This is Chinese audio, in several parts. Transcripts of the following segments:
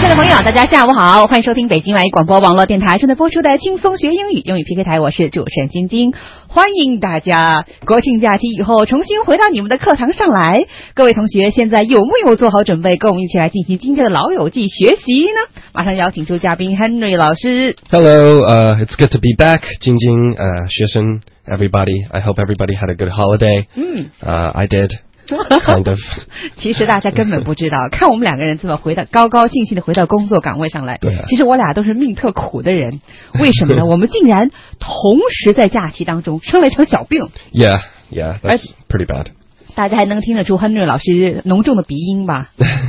亲爱的朋友，大家下午好，欢迎收听北京外语广播网络电台正在播出的轻松学英语英语 PK 台，我是主持人晶晶，欢迎大家国庆假期以后重新回到你们的课堂上来。各位同学现在有没有做好准备，跟我们一起来进行今天的老友记学习呢？马上邀请出嘉宾 Henry 老师。 Hello, it's good to be back. 晶晶学生 everybody, I hope everybody had a good holiday. I did.Kind of. 其实大家根本不知道，看我们两个人这么高高兴兴的回到工作岗位上来， 对啊， 其实我俩都是命特苦的人。为什么呢？我们竟然同时在假期当中生了一场小病。 Yeah, that's pretty bad. 大家还能听得出 Henry 老师浓重的鼻音吧？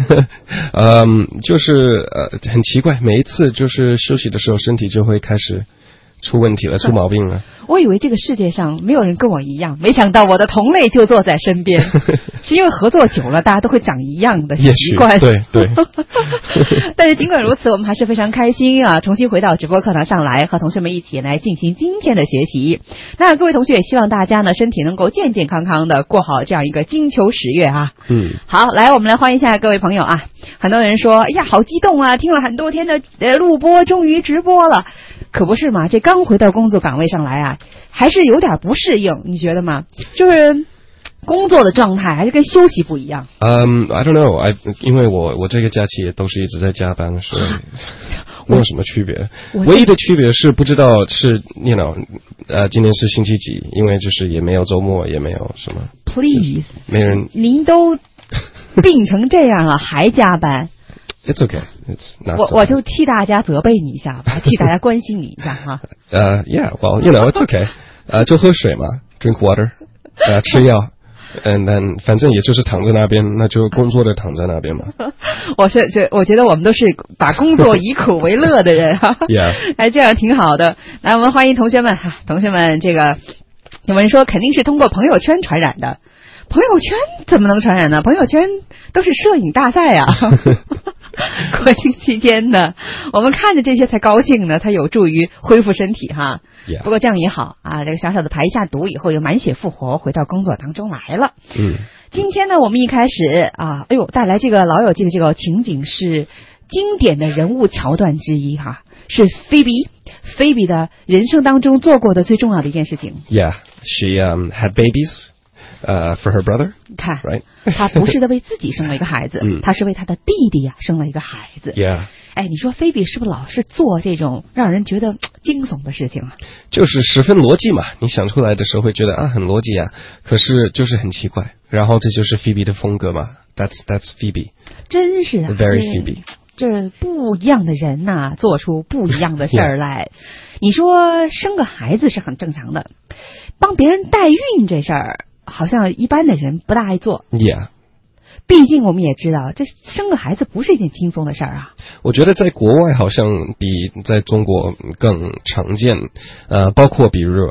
就是很奇怪，每一次就是休息的时候，身体就会开始出问题了，出毛病了。 我以为这个世界上没有人跟我一样，没想到我的同类就坐在身边。是因为合作久了，大家都会长一样的习惯。 对。 但是尽管如此，我们还是非常开心啊，重新回到直播课堂上来，和同学们一起来进行今天的学习。那各位同学也希望大家呢身体能够健健康康的过好这样一个金秋10月啊。好，来我们来欢迎一下各位朋友啊。很多人说，哎呀，好激动啊，听了很多天的录播，终于直播了。可不是嘛，这刚回到工作岗位上来啊，还是有点不适应，你觉得吗？就是工作的状态还是跟休息不一样。 I don't know. 因为我这个假期也都是一直在加班，所以没有什么区别。唯一的区别是不知道是今天是星期几，因为就是也没有周末，也没有什么。 Please， 没人。 您都病成这样了还加班 ？It's okay. It's not so bad. 我就替大家责备你一下吧，替大家关心你一下哈。 Yeah, well, it's okay. 就喝水嘛 ，drink water. 吃药 ，and then 反正也就是躺在那边，那就工作的躺在那边嘛。 我觉得我们都是把工作以苦为乐的人哈。 Yeah. 哎，这样挺好的。来，我们欢迎同学们哈，同学们这个有人说肯定是通过朋友圈传染的。朋友圈怎么能传染呢？朋友圈都是摄影大赛啊。国庆期间呢，我们看着这些才高兴呢，它有助于恢复身体哈。不过这样也好啊，这个小小的排一下毒以后，又满血复活，回到工作当中来了。今天呢，我们一开始带来这个老友记的这个情景是经典的人物桥段之一哈，是菲比的人生当中做过的最重要的一件事情。 Yeah, she had babies.For her brother, 看 right? 她不是的为自己生了一个孩子，她是为她的弟弟生了一个孩子。 Yeah. 哎，你说菲比是不是老是做这种让人觉得惊悚的事情啊？ 就是十分逻辑嘛，你想出来的时候会觉得很逻辑啊，可是就是很奇怪。然后这就是 Phoebe 的风格嘛 ，That's Phoebe. 真是啊 ，Very Phoebe. 这不一样的人呐，做出不一样的事儿来。你说生个孩子是很正常的，帮别人代孕这事儿。好像一般的人不大爱做。 Yeah. 毕竟我们也知道，这生个孩子不是一件轻松的事儿啊。 我觉得在国外好像比在中国更常见，包括比如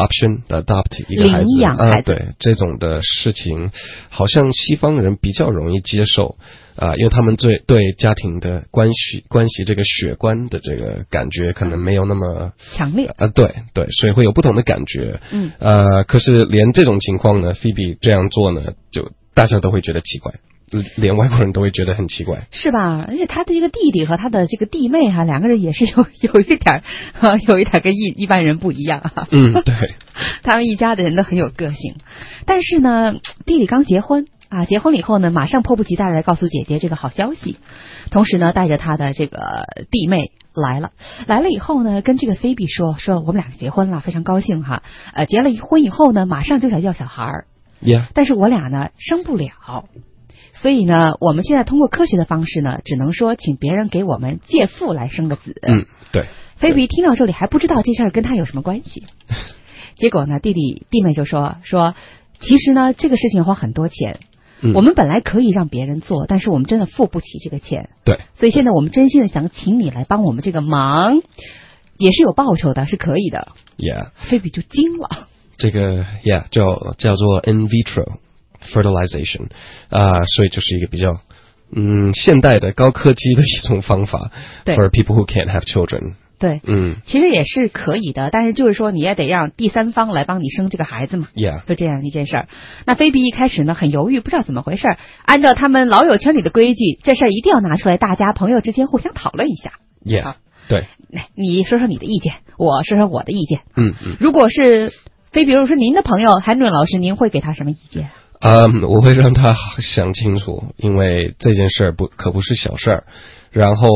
adopt 一个孩子， 领养孩子， 对这种的事情，好像西方人比较容易接受。因为他们对家庭的关系这个血观的这个感觉可能没有那么强烈对，所以会有不同的感觉。可是连这种情况呢 ，Phoebe 这样做呢，就大家都会觉得奇怪，连外国人都会觉得很奇怪， 是吧？而且他的这个弟弟和他的这个弟妹哈，两个人也是有一点跟一般人不一样哈。 对， 他们一家的人都很有个性，但是呢，弟弟刚结婚。结婚了以后呢，马上迫不及待地来告诉姐姐这个好消息，同时呢，带着他的这个弟妹来了以后呢，跟这个菲比说我们两个结婚了，非常高兴哈。结了婚以后呢，马上就想要小孩。 Yeah. 但是我俩呢生不了，所以呢，我们现在通过科学的方式呢，只能说请别人给我们借腹来生个子。 对。 菲比听到这里还不知道这事儿跟他有什么关系，结果呢，弟妹就说，其实呢，这个事情要花很多钱。我们本来可以让别人做，但是我们真的付不起这个钱。 对， 所以现在我们真心的想请你来帮我们这个忙，也是有报酬的，是可以的。 Yeah， 菲比就惊了。这个 Yeah 叫做 in vitro fertilization， 所以就是一个比较现代的高科技的一种方法 for people who can't have children。 对，其实也是可以的，但是就是说你也得让第三方来帮你生这个孩子嘛， Yeah， 就这样一件事儿。那菲比一开始呢很犹豫，不知道怎么回事，按照他们老友圈里的规矩，这事儿一定要拿出来，大家朋友之间互相讨论一下。 Yeah， 对， 你说说你的意见，我说说我的意见。如果是非比如说您的朋友韩准老师，您会给他什么意见？ 我会让他想清楚，因为这件事可不是小事儿。然后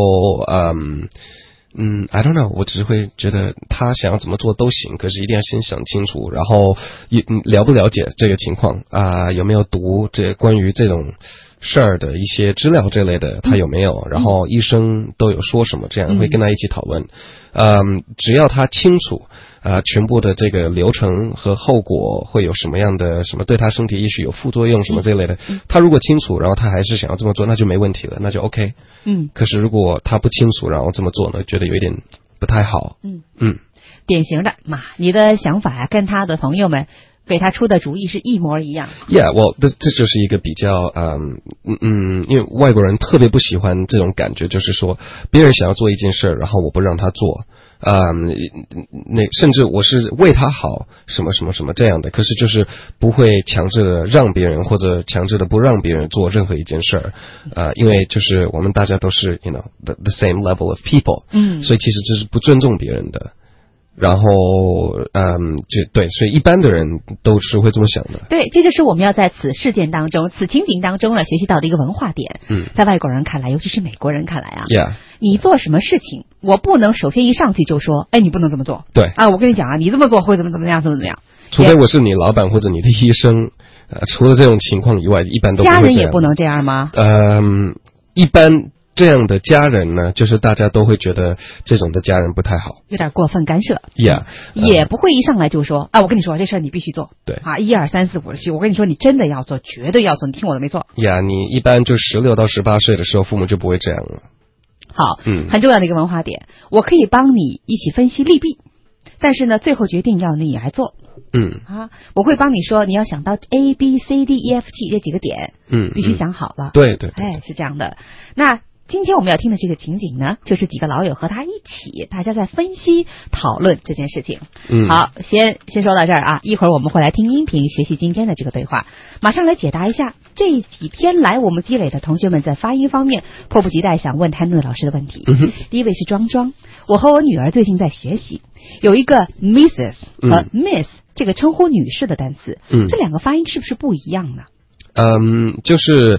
I don't know， 我只是会觉得他想要怎么做都行，可是一定要先想清楚，然后了不了解这个情况有没有读关于这种事儿的一些资料这类的，他有没有？然后医生都有说什么？这样会跟他一起讨论。只要他清楚全部的这个流程和后果会有什么样的什么对他身体也许有副作用什么这类的，他如果清楚，然后他还是想要这么做，那就没问题了，那就 OK。可是如果他不清楚，然后这么做呢，觉得有一点不太好。 典型的嘛，你的想法呀，跟他的朋友们给他出的主意是一模一样。 Yeah， 这就是一个比较因为外国人特别不喜欢这种感觉，就是说别人想要做一件事，然后我不让他做，甚至我是为他好，什么什么什么这样的，可是就是不会强制的让别人或者强制的不让别人做任何一件事因为就是我们大家都是 the same level of people，所以其实这是不尊重别人的。然后对，所以一般的人都是会这么想的。 对，这就是我们要在此事件当中、此情景当中呢学习到的一个文化点。在外国人看来，尤其是美国人看来你做什么事情，我不能首先一上去就说，你不能这么做。 对我跟你讲你这么做会怎么样，怎么样。 除非我是你老板或者你的医生，除了这种情况以外，一般都不会这样。 家人也不能这样吗？ 一般这样的家人呢，就是大家都会觉得这种的家人不太好， 有点过分干涉。 也不会一上来就说我跟你说这事儿你必须做。 对 1、2、3、4、5、6，我跟你说你真的要做，绝对要做，你听我的没错。 你一般就16到18岁的时候，父母就不会这样了。 好，很重要的一个文化点，我可以帮你一起分析利弊，但是呢，最后决定要你来做。我会帮你说，你要想到 A B C D E F G 这几个点，必须想好了。 对， 是这样的。那今天我们要听的这个情景呢，就是几个老友和他一起，大家在分析讨论这件事情。好，先说到这儿一会儿我们会来听音频，学习今天的这个对话，马上来解答一下这几天来我们积累的同学们在发音方面迫不及待想问谭论老师的问题。第一位是庄庄，我和我女儿最近在学习，有一个 Mrs. 和 Miss 这个称呼女士的单词，这两个发音是不是不一样呢？ 就是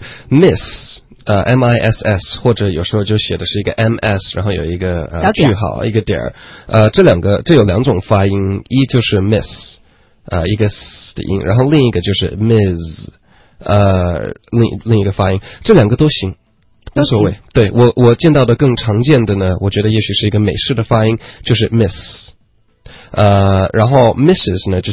Miss MISS， 或者有时候就写的是一个 MS， 然后有一个句号一个点这有两种发音，一就是 Miss 一个 S 的音，然后另一个就是 Ms 另一个发音，这两个都行，无所谓。对，我见到的更常见的呢，我觉得也许是一个美式的发音，就是 Miss，然后 Mrs 呢就是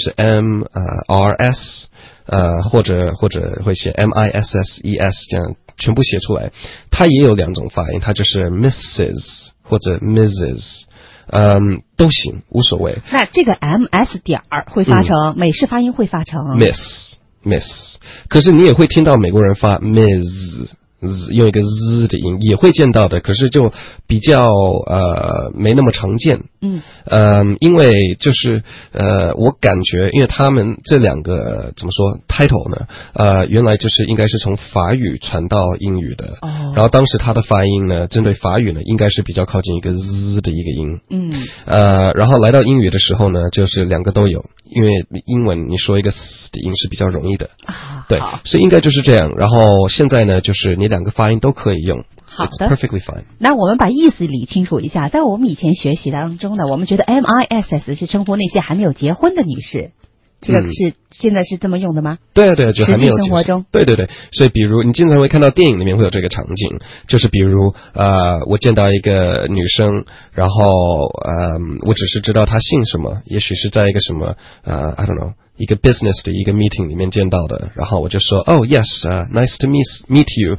MRS，或者会写 MISSES 这样全部写出来，它也有两种发音，它就是 Mrs 或者 Mrs，都行，无所谓。 那这个 MS 点会发成美式发音会发成 Miss， 可是你也会听到美国人发 Ms，用一个 z 的音也会见到的，可是就比较没那么常见。因为就是我感觉，因为他们这两个怎么说 title 呢？原来就是应该是从法语传到英语的。然后当时他的发音呢，针对法语呢，应该是比较靠近一个 z 的一个音。然后来到英语的时候呢，就是两个都有。因为英文你说一个 s 的音是比较容易的，对，所以应该就是这样。然后现在呢，就是你两个发音都可以用。 好的 ，It's perfectly fine。 那我们把意思理清楚一下，在我们以前学习当中呢，我们觉得 MISS 是称呼那些还没有结婚的女士。这个是现在是这么用的吗？ 对啊，就还没有实际生活中。 对，所以比如你经常会看到电影里面会有这个场景，就是比如我见到一个女生，然后我只是知道她姓什么，也许是在一个什么I don't know 一个 business 的一个 meeting 里面见到的，然后我就说Oh yes, nice to meet you,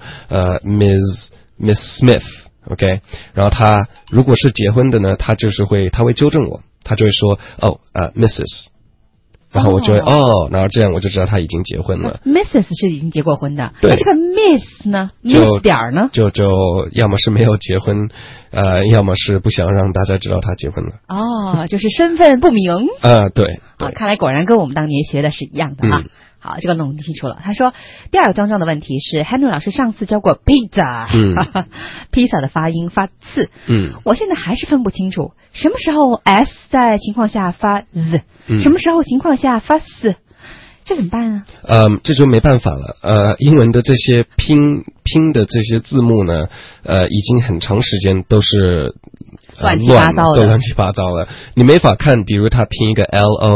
Miss Smith，OK， 然后她如果是结婚的呢，她会纠正我，她就会说Mrs。 然后我就会然后这样我就知道他已经结婚了。 Mrs 是已经结过婚的， 对。 那这个 Miss 呢 ？Miss 点儿呢？ 就要么是没有结婚，要么是不想让大家知道他结婚了。 就是身份不明。 对。 看来果然跟我们当年学的是一样的啊。好，这个弄清楚了。他说第二个庄庄的问题是 Henry 老师上次教过 pizza，pizza 的发音发次，我现在还是分不清楚什么时候 s 在情况下发 z，什么时候情况下发 s，这怎么办啊？ 这就没办法了。英文的这些拼的这些字母呢，已经很长时间都是乱七八糟的， 都乱七八糟了。你没法看，比如他拼一个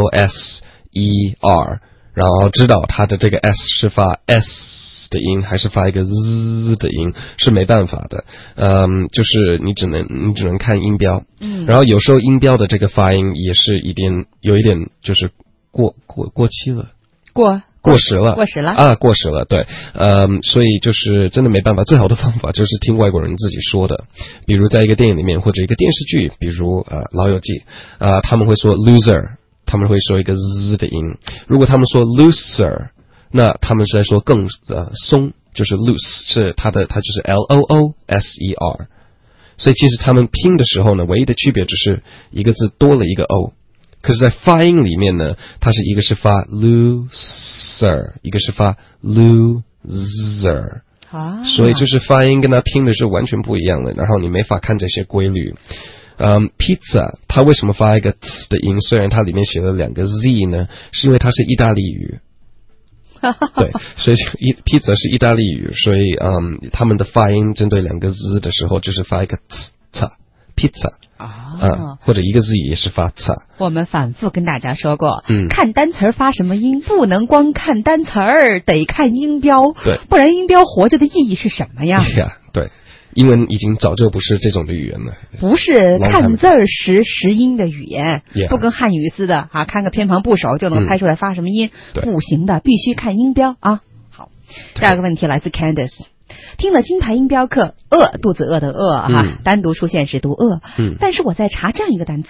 LOSER。然后知道他的这个 S 是发 S 的音还是发一个 Z 的音是没办法的。就是你只能看音标。然后有时候音标的这个发音也是有一点就是过期了。过时了。过时了，对。所以就是真的没办法，最好的方法就是听外国人自己说的，比如在一个电影里面或者一个电视剧，比如老友记，他们会说 loser，他们会说一个 z 的音。如果他们说 looser， 那他们是在说更松，就是 loose 是它就是 LOOSER。所以其实他们拼的时候呢，唯一的区别只是一个字多了一个 o， 可是在发音里面呢，它是一个是发 looser， 一个是发 loser。所以就是发音跟它拼的是完全不一样的，然后你没法看这些规律。pizza 它为什么发一个 t 的音？虽然它里面写了2个 z 呢，是因为它是意大利语。对，所以pizza 是意大利语，所以他们的发音针对2个 z 的时候就是发一个 t pizza。或者一个 z 也是发 t。 我们反复跟大家说过，看单词发什么音，不能光看单词儿，得看音标。 对， 不然音标活着的意义是什么呀？ 对。英文已经早就不是这种的语言了， 不是看字儿识音的语言，不跟汉语似的看个偏旁部首就能猜出来发什么音，不行的，必须看音标啊。好，第二个问题来自 Candice， 听了金牌音标课，肚子饿的饿单独出现时读但是我在查这样一个单词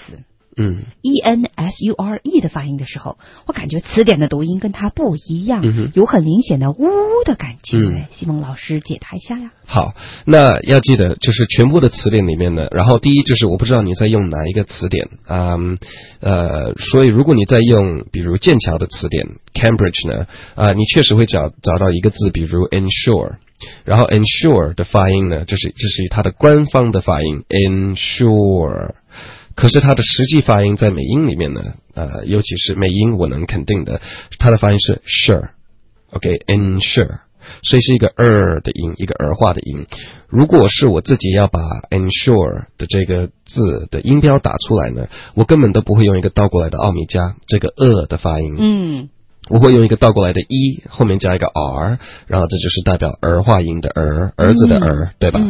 ENSURE 的发音的时候，我感觉词典的读音跟它不一样，有很明显的呜的感觉，希望老师解答一下呀。 好，那要记得就是全部的词典里面呢，然后第一就是我不知道你在用哪一个词典所以如果你在用比如剑桥的词典 Cambridge 呢你确实会找到一个字，比如 ensure， 然后 ensure 的发音呢，这是它的官方的发音 ensure。可是它的实际发音在美音里面呢，尤其是美音，我能肯定的，它的发音是 sure，ensure， 所以是一个的音，一个儿化的音。如果是我自己要把 ensure 的这个字的音标打出来呢，我根本都不会用一个倒过来的奥米加这个的发音，我会用一个倒过来的后面加一个 r， 然后这就是代表儿化音的儿子的对吧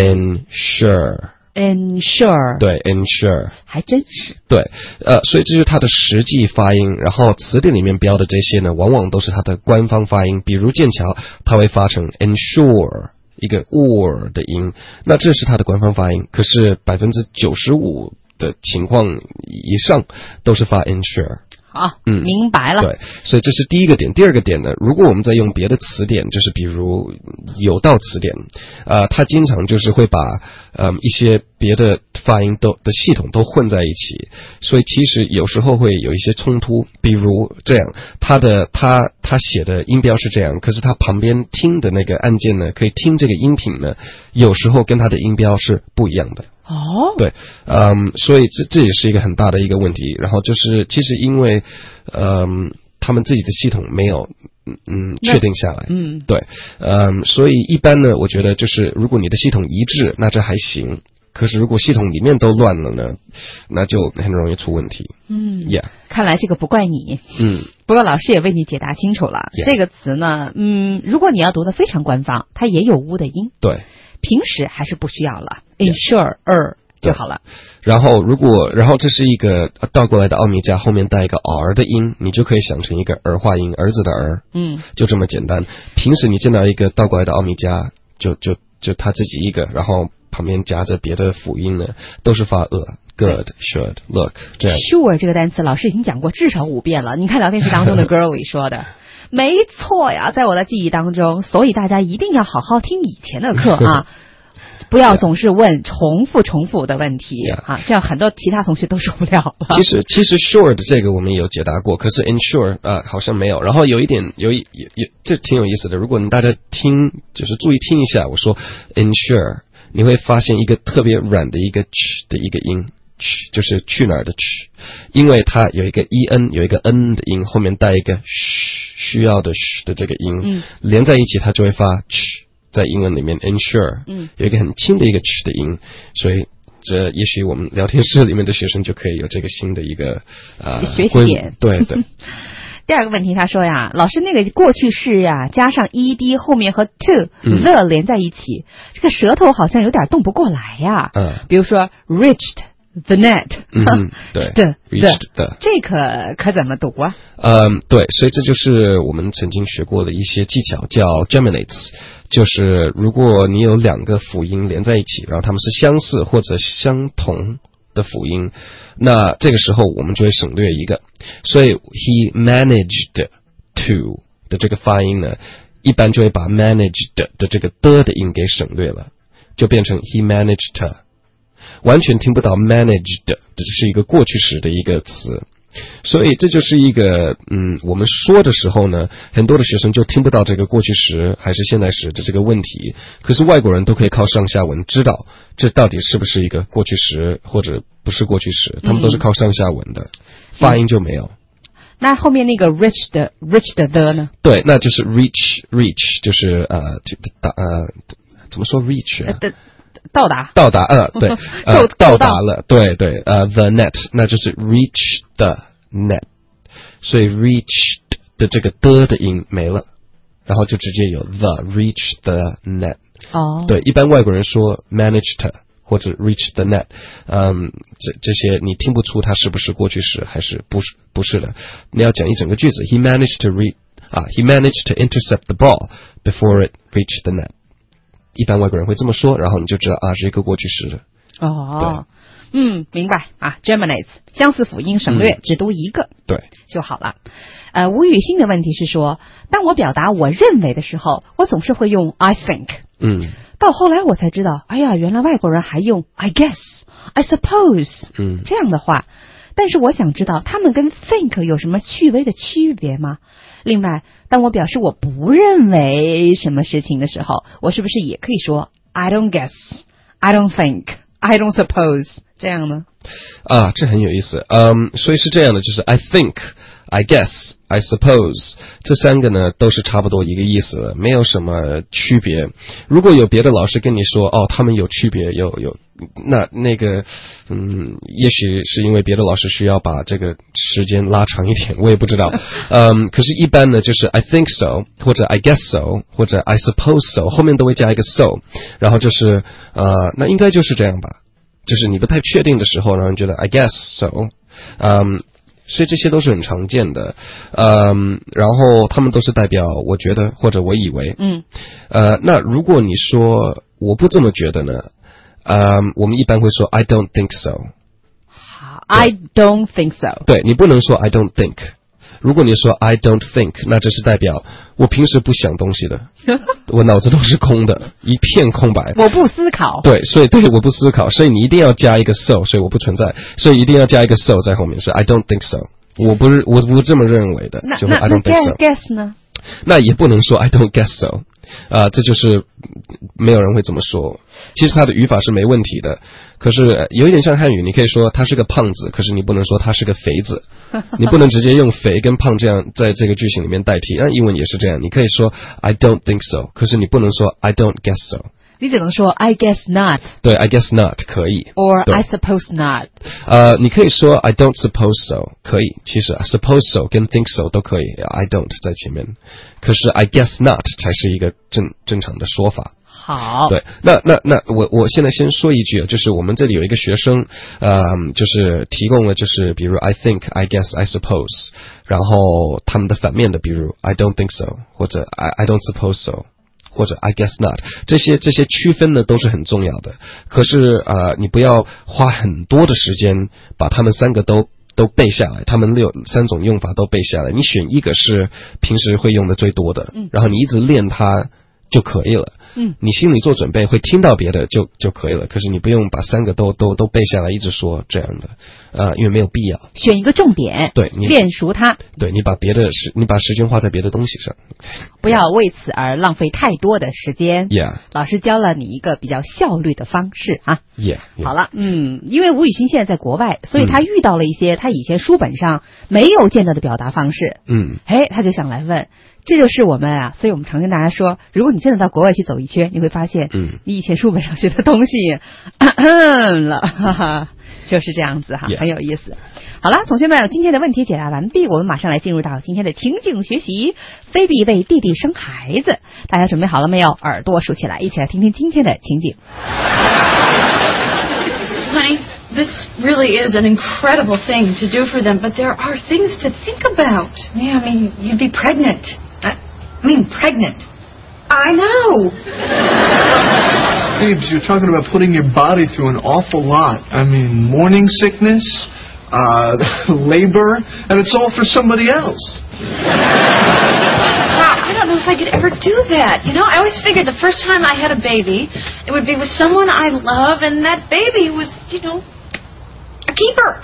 ？ensure。对 ensure 还真是对所以这就是它的实际发音，然后词典里面标的这些呢往往都是它的官方发音，比如剑桥它会发成 ensure 一个 or 的音，那这是它的官方发音，可是95%的情况以上都是发 ensure。 好，明白了。 对，所以这是第一个点。第二个点呢，如果我们在用别的词典，就是比如有道词典，它经常就是会把一些别的发音的系统都混在一起，所以其实有时候会有一些冲突。比如这样，他写的音标是这样，可是他旁边听的那个按键呢，可以听这个音频呢，有时候跟他的音标是不一样的。对，所以这也是一个很大的一个问题。然后就是其实因为他们自己的系统没有确定下来，对，所以一般呢，我觉得就是如果你的系统一致，那这还行。可是如果系统里面都乱了呢，那就很容易出问题。 看来这个不怪你。不过老师也为你解答清楚了。这个词呢，如果你要读得非常官方，它也有乌的音。 对。 平时还是不需要了 ensure 就好了。 然后这是一个倒过来的奥米加，后面带一个 r 的音，你就可以想成一个儿化音，儿子的儿，就这么简单。平时你见到一个倒过来的奥米加，就他自己一个，然后旁边夹着别的辅音呢，都是发 good, should, look 这样。 Sure 这个单词老师已经讲过至少5遍了，你看聊天室当中的 girlie 说的。没错呀，在我的记忆当中，所以大家一定要好好听以前的课啊。不要总是问重复的问题啊，这样很多其他同学都受不了了。 其实 sure 的这个我们有解答过，可是 ensure 好像没有。然后有这挺有意思的，如果大家就是注意听一下，我说 ensure， 你会发现一个特别软的一个 ch 的一个音， ch 就是去哪儿的 ch， 因为它有一个 en 有一个 n 的音，后面带一个需要的的这个音，连在一起它就会发 ch。在英文里面 ensure 有一个很轻的一个 ch 的音，所以这也许我们聊天室里面的学生就可以有这个新的一个学习点。 对对。 第二个问题他说呀，老师那个过去式呀加上 ed 后面和 to、the 连在一起，这个舌头好像有点动不过来呀。比如说 reached the net， 对，reached the， 这可怎么读啊？ 对，所以这就是我们曾经学过的一些技巧，叫 geminates， 就是如果你有2个辅音连在一起，然后它们是相似或者相同的辅音，那这个时候我们就会省略一个。所以 he managed to 的这个发音呢，一般就会把 managed 的这个的音给省略了，就变成 he managed to。完全听不到 managed， 这是一个过去时的一个词，所以这就是一个我们说的时候呢，很多的学生就听不到这个过去时还是现在时的这个问题，可是外国人都可以靠上下文知道这到底是不是一个过去时或者不是过去时，他们都是靠上下文的，发音就没有。 那后面那个 reached the 呢？对， 那就是 reach 就是怎么说 reach 到达对到达了，对对the net 那就是 reach the net， 所以 reached 的这个的音没了，然后就直接有 the reach the net。对，一般外国人说 managed to 或者 reach the net， 这些你听不出它是不是过去时还是不是的。你要讲一整个句子 he managed to intercept the ball before it reached the net。一般外国人会这么说，然后你就知道是一个过去时的。 明白啊 geminates 相似辅音省略，只读一个对就好了。吴雨欣的问题是说，当我表达我认为的时候，我总是会用 I think。到后来我才知道，哎呀，原来外国人还用 I guess I suppose 这样的话。但是我想知道他们跟 think 有什么细微的区别吗？另外，当我表示我不认为什么事情的时候，我是不是也可以说 I don't guess I don't think I don't suppose 这样呢？ 这很有意思。所以是这样的，就是 I think I guess I suppose 这3个呢都是差不多一个意思的，没有什么区别。如果有别的老师跟你说他们有区别，有那个也许是因为别的老师需要把这个时间拉长一点，我也不知道。可是一般呢就是 I think so 或者 I guess so 或者 I suppose so 后面都会加一个 so， 然后就是那应该就是这样吧，就是你不太确定的时候，然后你觉得 I guess so， 所以这些都是很常见的，然后他们都是代表我觉得或者我以为。那如果你说我不这么觉得呢，我们一般会说 I don't think so。 I don't think so。 对，你不能说 I don't think。 如果你说 I don't think， 那这是代表我平时不想东西的我脑子都是空的，一片空白， 我不思考。 对，所以我不思考，所以你一定要加一个 so， 所以我不存在，所以一定要加一个 so 在后面，是 I don't think so， 我不这么认为的，就 I don't think so。 guess 呢？ 那也不能说 I don't guess so， 这就是没有人会这么说。其实它的语法是没问题的，可是有一点像汉语，你可以说他是个胖子，可是你不能说他是个肥子，你不能直接用肥跟胖这样在这个句型里面代替。那英文也是这样，你可以说 I don't think so， 可是你不能说 I don't guess so， 你只能说 I guess not。 对， I guess not 可以， or I suppose not。 你可以说 I don't suppose so 可以，其实 suppose so 跟 think so 都可以， I don't 在前面，可是 I guess not 才是一个正常的说法。 好， 对，那我现在先说一句，就是我们这里有一个学生，就是提供了，就是比如 I think I guess I suppose， 然后他们的反面的，比如 I don't think so 或者 I don't suppose so， 或者 I guess not， 这些区分呢都是很重要的。可是你不要花很多的时间把他们3个都背下来，他们3种用法都背下来，你选一个是平时会用的最多的，然后你一直练它就可以了。你心里做准备，会听到别的就可以了。可是你不用把3个都背下来，一直说这样的，因为没有必要。 选一个重点， 对，你练熟它。 对，你把时间花在别的东西上， 不要为此而浪费太多的时间。 Yeah， 老师教了你一个比较效率的方式啊。 Yeah， 好了，因为吴宇勋现在在国外，所以他遇到了一些他以前书本上没有见到的表达方式。他就想来问。这就是我们所以我们常跟大家说，如果你真的到国外去走一圈，你会发现，你以前书本上学的东西了，哈哈，就是这样子哈，很有意思。好了，同学们，今天的问题解答完毕，我们马上来进入到今天的情景学习。菲比为弟弟生孩子，大家准备好了没有？耳朵竖起来，一起来听听今天的情景。 Honey,This really is an incredible thing to do for them, but there are things to think about. Yeah, I mean, you'd be pregnant. Pregnant. I know. Phoebes, you're talking about putting your body through an awful lot. I mean, morning sickness, labor, and it's all for somebody else. Wow, I don't know if I could ever do that. You know, I always figured the first time I had a baby, it would be with someone I love, and that baby was, a keeper.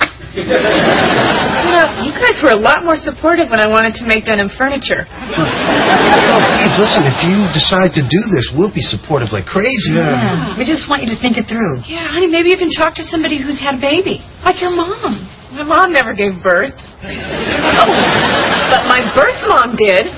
You guys were a lot more supportive when I wanted to make denim furniture. Listen, if you decide to do this, we'll be supportive like crazy. Yeah. We just want you to think it through. Yeah, honey, maybe you can talk to somebody who's had a baby, like your mom. My mom never gave birth. But my birth mom did.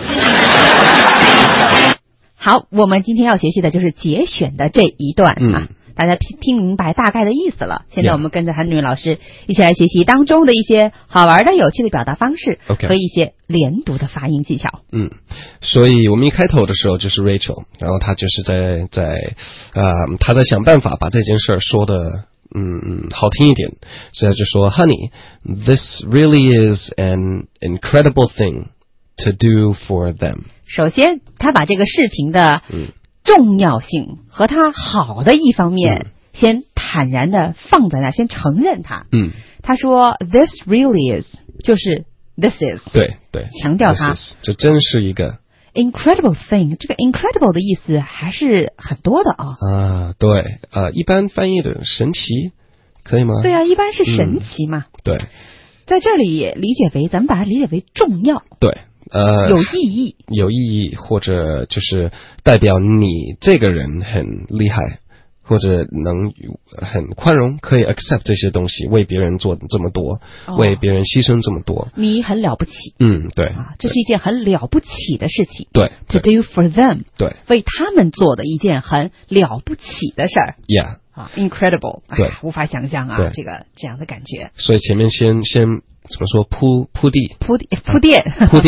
好，我们今天要学习的就是节选的这一段啊。大家听明白大概的意思了。现在我们跟着韩女老师一起来学习当中的一些好玩的、有趣的表达方式和一些连读的发音技巧。 所以我们一开头的时候就是 Rachel， 然后她就是她在想办法把这件事说的好听一点，所以她就说 Honey, this really is an incredible thing to do for them。 首先她把这个事情的重要性和它好的一方面先坦然的放在那，先承认它。他说 This really is 就是 This is 对强调它， 这真是一个 incredible thing。 这个 incredible 的意思还是很多的对一般翻译的神奇可以吗？ 对啊，一般是神奇嘛。 对， 在这里理解为，咱们把它理解为重要。 对，有意义，或者就是代表你这个人很厉害，或者能很宽容，可以 accept 这些东西，为别人做这么多，为别人牺牲这么多， 你很了不起。 对， 这是一件很了不起的事情。 对 ，to do for them， 对， 为他们做的一件很了不起的事儿。 Yeah。 incredible， 对， 无法想象这个这样的感觉。 所以前面先怎么说铺垫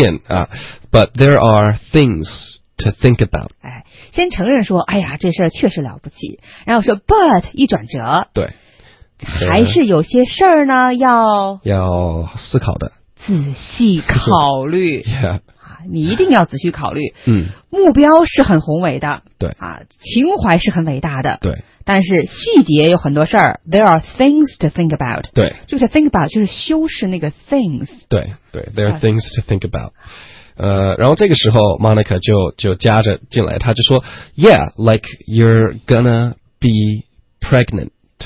But there are things to think about。 先承认说，哎呀，这事儿确实了不起，然后说 but 一转折， 对， 还是有些事儿呢要思考的， 仔细考虑。 yeah。 你一定要仔细考虑。目标是很宏伟的， 对情怀是很伟大的， 对。但是细节有很多事儿 ，there are things to think about。 对， 这个 think about 就是修饰那个 things。 对 ，there are things to think about。然后这个时候 Monica 就加着进来，他就说 ，Yeah, like you're gonna be pregnant.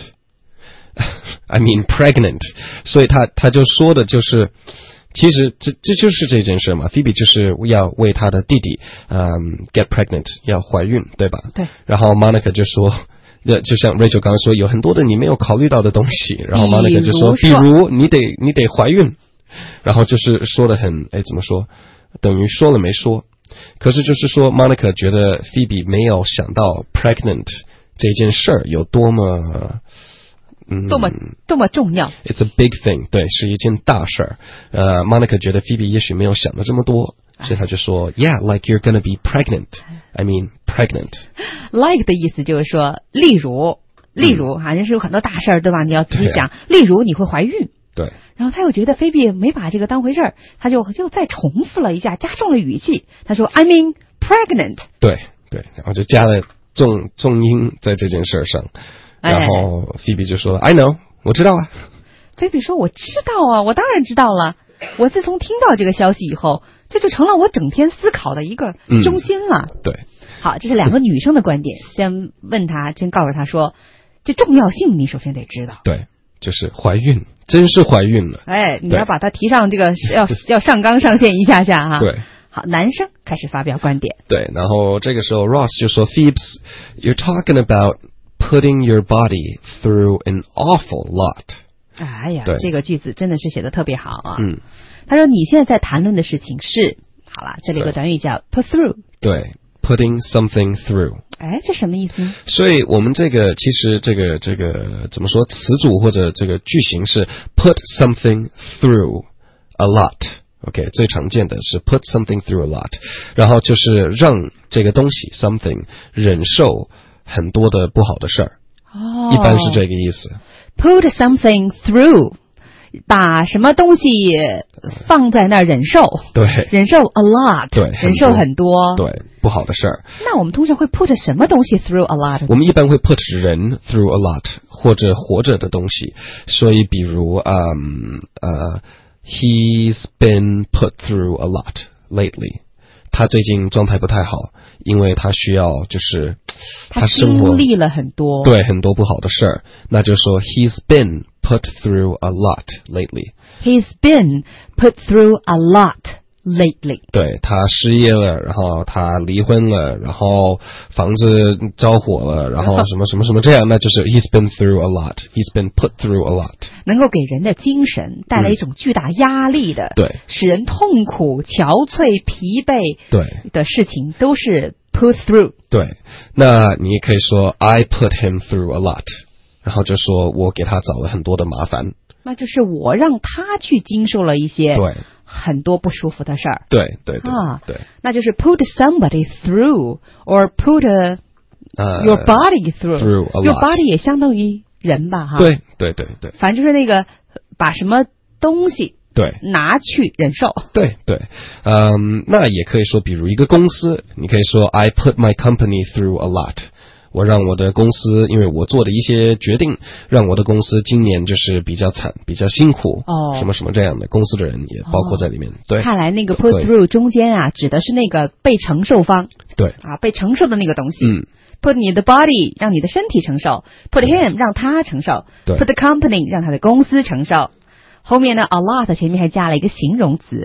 I mean pregnant。所以他就说的就是。其实这就是这件事嘛 ，Phoebe 就是要为她的弟弟get pregnant， 要怀孕，对吧？ 对。 然后 Monica 就说，就像 Rachel 刚刚说，有很多的你没有考虑到的东西。然后 Monica 就说，比如你得怀孕，然后就是说的很怎么说，等于说了没说。可是就是说 Monica 觉得 Phoebe 没有想到 pregnant 这件事儿有多么。 多么重要 It's a big thing， 对，是一件大事儿。Monica 觉得 Phoebe 也许没有想的这么多，所以他就说 Yeah, like you're gonna be pregnant. I mean pregnant. Like 的意思就是说，例如这是有很多大事儿，对吧？你要仔细想，例如你会怀孕。 对。 然后他又觉得菲比没把这个当回事儿，他就再重复了一下，加重了语气。他说 I mean pregnant。 对， 对，然后就加了重音在这件事上，然后菲比就说 I know， 我知道啊。 菲比说我知道啊，我当然知道了，我自从听到这个消息以后，这就成了我整天思考的一个中心了。 对， 好，这是两个女生的观点，先告诉她说，这重要性你首先得知道。 对，就是怀孕，真是怀孕了。 你要把它提上这个要上纲上线一下哈。 对。 好，男生开始发表观点。 对，然后这个时候 Ross 就说 Phoebes, you're talking about putting your body through an awful lot. 哎呀，这个句子真的是写得特别好啊。他说你现在在谈论的事情是，好了，这里有个短语叫 put through。 对 ，putting something through。 这什么意思？ 所以我们其实这个怎么说，词组或者这个句型是 put something through a lot。OK， 最常见的是 put something through a lot， 然后就是让这个东西 something 忍受很多的不好的事儿。一般是这个意思。 Put something through， 把什么东西放在那儿忍受。 对， 忍受 a lot。对，忍受很多。 对，不好的事儿。 那我们通常会 put 什么东西 through a lot？ 我们一般会 put 人 through a lot， 或者活着的东西。所以比如He's been put through a lot lately. 他最近状态不太好，因为他需要就是他生活经历了很多， 对，很多不好的事儿，那就说 He's been put through a lot lately. He's been put through a lot lately. 对，他失业了，然后他离婚了，然后房子着火了，然后什么什么什么这样，那就是 He's been through a lot. He's been put through a lot. 能够给人的精神带来一种巨大压力的， 对， 使人痛苦、憔悴、疲惫， 对的事情都是 put through。 对，那你也可以说 I put him through a lot， 然后就说我给他找了很多的麻烦。那就是我让他去经受了一些对很多不舒服的事儿。 对对对对，那就是 put somebody through or put your body through a lot. Your body 也相当于人吧哈。 对对对对， 反正就是那个把什么东西对拿去忍受。 对对，那也可以说，比如一个公司，你可以说 I put my company through a lot。我让我的公司，因为我做的一些决定，让我的公司今年就是比较惨，比较辛苦，什么什么这样的，公司的人也包括在里面。对， 看来那个 put through 中间啊，指的是那个被承受方。 对被承受的那个东西。put 你的 body 让你的身体承受 ，put him 让他承受 ，put the company 让他的公司承受。后面呢 ，a lot 前面还加了一个形容词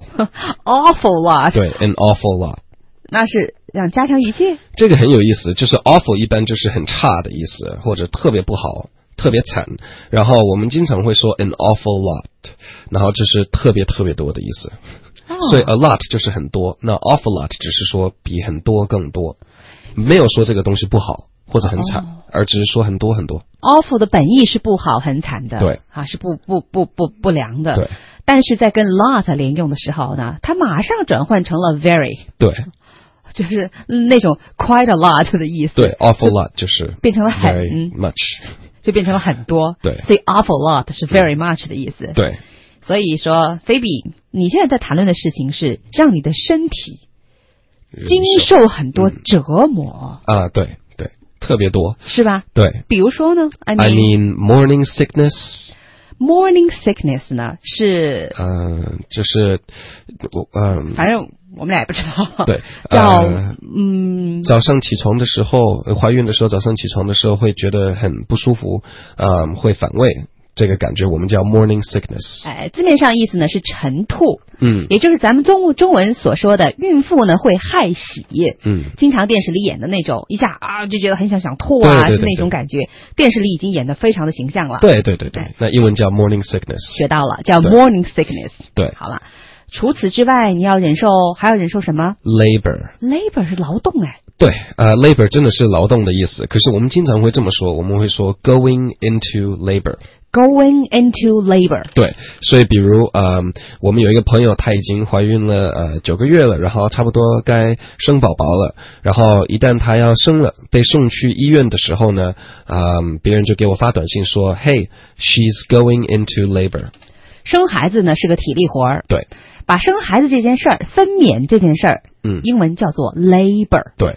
，awful lot。 对 ，an awful lot。 那是让加强语气。 这个很有意思，就是 awful 一般就是很差的意思，或者特别不好、特别惨。然后我们经常会说 an awful lot， 然后就是特别特别多的意思。所以 a lot 就是很多，那 awful lot 只是说比很多更多，没有说这个东西不好或者很惨，而只是说很多很多。 awful 的本意是不好、很惨的， 对是不良的。 对， 但是在跟 lot 连用的时候呢，它马上转换成了 very。 对。 就是那种 quite a lot 的意思。 对 ，awful lot 就是变成了很 very much， 就变成了很多。 对， 所以 awful lot 是 very much 的意思。 对， 所以说，菲比，你现在在谈论的事情是让你的身体经受很多折磨对对，特别多， 是吧？ 对， 比如说呢 I mean morning sickness。Morning sickness 呢是就是反正我们俩也不知道。 对， 叫早上起床的时候，怀孕的时候，早上起床的时候会觉得很不舒服，会反胃。这个感觉我们叫 morning sickness。 字面上意思呢是晨吐，也就是咱们中文所说的孕妇呢会害喜，经常电视里演的那种，一下就觉得很想吐对， 是那种感觉。电视里已经演得非常的形象了。 对对对对，那英文叫 morning sickness。 学到了，叫 morning sickness。 对， 好了。除此之外，你要还要忍受什么 ？labor 是劳动对，labor 真的是劳动的意思。可是我们经常会这么说，我们会说 going into labor。Going into labor。 对，所以比如我们有一个朋友，她已经怀孕了9个月了，然后差不多该生宝宝了，然后一旦她要生了，被送去医院的时候呢，别人就给我发短信说 ，Hey, she's going into labor。 生孩子呢是个体力活儿， 对， 把生孩子这件事儿、分娩这件事儿，英文叫做 labor。 对。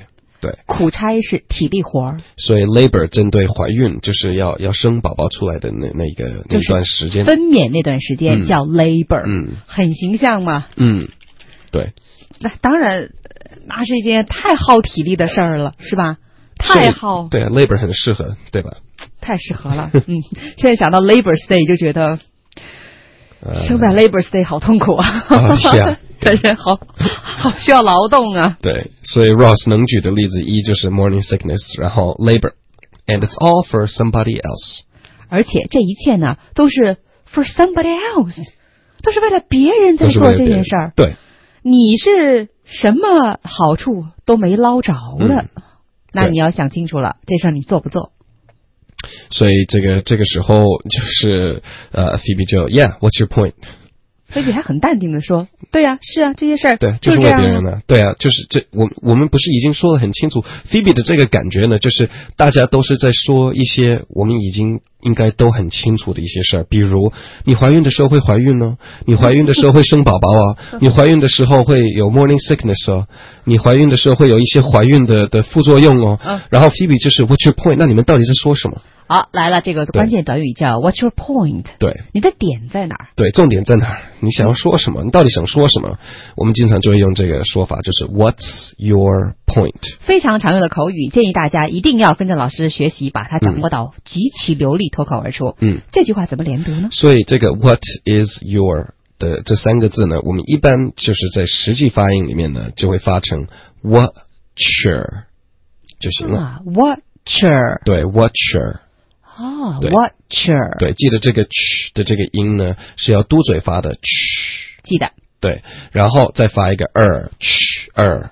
对， 苦差是体力活儿。 所以 labor 针对怀孕，就是要生宝宝出来的那段时间， 分娩那段时间叫 labor，很形象嘛。 对。 那当然，那是一件太耗体力的事儿了，是吧？太耗。 对啊 ，labor 很适合，对吧？ 太适合了。现在想到 Labor Day 就觉得，生在 Labor Day 好痛苦啊！ 是啊， 的人好需要劳动啊。 对，所以 Ross 能举的例子一就是 morning sickness， 然后 labor，and it's all for somebody else。 而且这一切呢，都是 for somebody else， 都是为了别人在做这件事儿。 对， 你是什么好处都没捞着的，那你要想清楚了，这事儿你做不做？ 所以这个时候就是Phoebe 就 Yeah，what's your point？ Phoebe 还很淡定的说，对啊，是啊，这些事儿对，就是为别人的，对啊，就是我们不是已经说得很清楚 ，Phoebe 的这个感觉呢，就是大家都是在说一些我们已经应该都很清楚的一些事儿，比如你怀孕的时候会怀孕呢，你怀孕的时候会生宝宝啊，你怀孕的时候会有 morning sickness 哦，你怀孕的时候会有一些怀孕的副作用哦，然后 Phoebe 就是 What's your point？ 那你们到底在说什么？ 好，来了，这个关键短语叫 What's your point？ 对， 你的点在哪儿？ 对，重点在哪儿？你想要说什么？你到底想说什么？我们经常就会用这个说法，就是 What's your point？ 非常常用的口语，建议大家一定要跟着老师学习，把它掌握到极其流利，脱口而出。这句话怎么连读呢？ 所以这个 What is your 的这三个字呢，我们一般就是在实际发音里面呢，就会发成 Watcher 就行了。 Watcher， 对 ，Watcher。 Watcher， 对，记得这个 ch 的这个音呢是要嘟嘴发的 ch， 记得。 对，然后再发一个 ch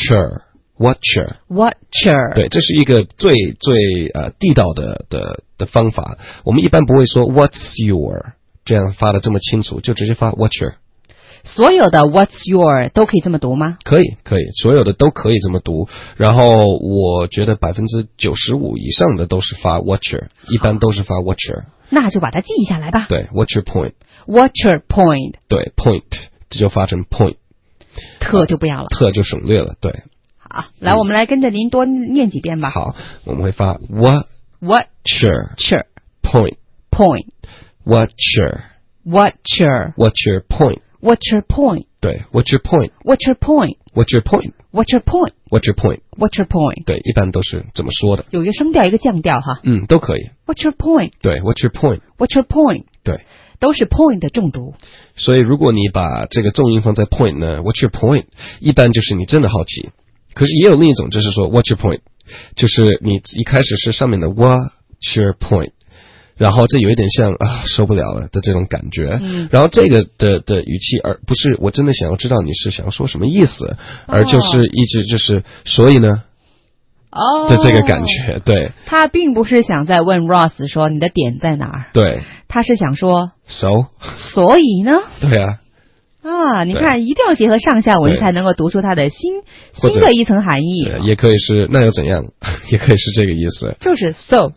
Watcher， 对，这是一个最地道的方法。我们一般不会说 What's your 这样发的这么清楚，就直接发 Watcher。 所有的 What's your 都可以这么读吗？ 可以，所有的都可以这么读。然后我觉得95%以上的都是发 Watcher， 一般都是发 Watcher。 那就把它记下来吧。 对 ，What's your point？What's your point？ 对 ，point 这就发成 point， 特就不要了， 特就省略了。对。 好，来，我们来跟着您多念几遍吧。 好，我们会发 Watcher point Watcher point。What's your point？ 对 ，What's your point？ What's your point？ What's your point？ What's your point？ What's your point？ What's your point？ 对，一般都是这么说的。 有一个声调，一个降调哈。 都可以。 What's your point？ 对 ，What's your point？ What's your point？ 对， 都是 point 的重读。 所以如果你把这个重音放在 point 呢 ，What's your point？ 一般就是你真的好奇。可是也有另一种，就是说 What's your point？ 就是你一开始是上面的 What's your point？然后这有一点像受不了了的这种感觉，然后这个的语气，而不是我真的想要知道你是想要说什么意思，而就是一直就是所以呢的这个感觉，对。 他并不是想在问 Ross 说你的点在哪儿， 对， 他是想说 so 所以呢， 对啊。 你看，一定要结合上下文才能够读出它的新的一层含义。 也可以是那又怎样，也可以是这个意思， 就是 so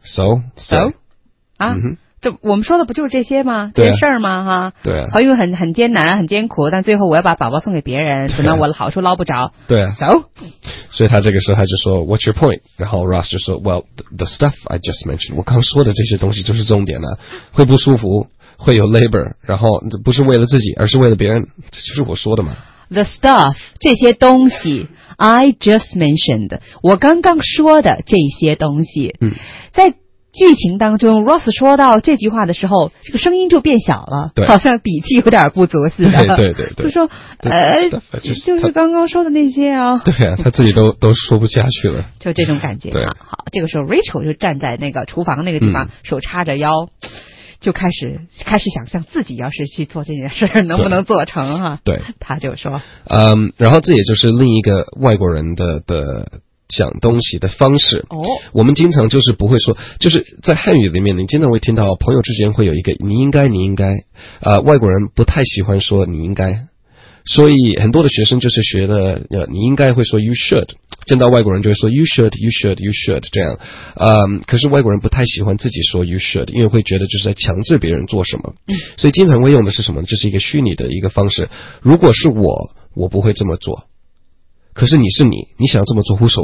这我们说的不就是这些吗？这些事儿吗？哈， 对啊， 怀孕很艰难，很艰苦，但最后我要把宝宝送给别人，怎么我的好处捞不着？ 对啊 ，so， 所以他这个时候他就说 What's your point？ 然后 Ross 就说 Well the stuff I just mentioned， 我刚说的这些东西就是重点了，会不舒服，会有 labor， 然后不是为了自己，而是为了别人，这就是我说的嘛。 The stuff 这些东西 I just mentioned， 我刚刚说的这些东西，在剧情当中 Ross 说到这句话的时候，这个声音就变小了，好像底气有点不足似的。 对， 就说就是刚刚说的那些啊。 对啊，他自己都说不下去了， 就这种感觉啊。好，这个时候 Rachel 就站在那个厨房那个地方，手叉着腰，就开始想象自己要是去做这件事能不能做成哈。 对， 他就说， 然后这也就是另一个外国人的讲东西的方式。我们经常就是不会说，就是在汉语里面，你经常会听到朋友之间会有一个你应该，外国人不太喜欢说你应该，所以很多的学生就是学的你应该会说 you should， 见到外国人就会说 you should 这样，可是外国人不太喜欢自己说 you should， 因为会觉得就是在强制别人做什么，所以经常会用的是什么？就是一个虚拟的一个方式。如果是我不会这么做。可是你是你想这么做无所谓，